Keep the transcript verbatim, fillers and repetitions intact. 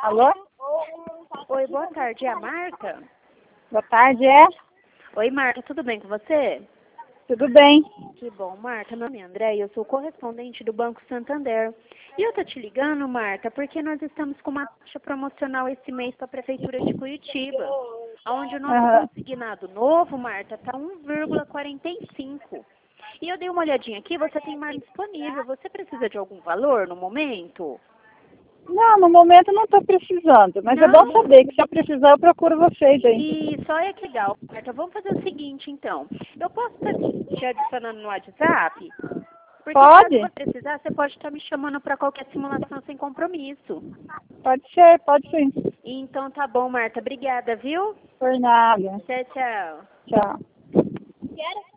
Alô? Oi, boa tarde. É a Marta? Boa tarde, é? Oi, Marta, tudo bem com você? Tudo bem? Que bom, Marta. Meu nome é André e eu sou correspondente do Banco Santander. E eu tô te ligando, Marta, porque nós estamos com uma taxa promocional esse mês para a Prefeitura de Curitiba, onde o nosso Aham. consignado novo, Marta, tá um vírgula quarenta e cinco. E eu dei uma olhadinha aqui, você tem margem disponível. Você precisa de algum valor no momento? Não, no momento não estou precisando, mas é bom Não? saber que se eu precisar eu procuro vocês aí. Isso, olha que legal, Marta. Vamos fazer o seguinte, então. Eu posso estar te adicionando no WhatsApp? Porque caso Pode? você precisar, você pode estar me chamando para qualquer simulação sem compromisso. Pode ser, pode sim. Então tá bom, Marta. Obrigada, viu? Por nada. Tchau, tchau. Tchau.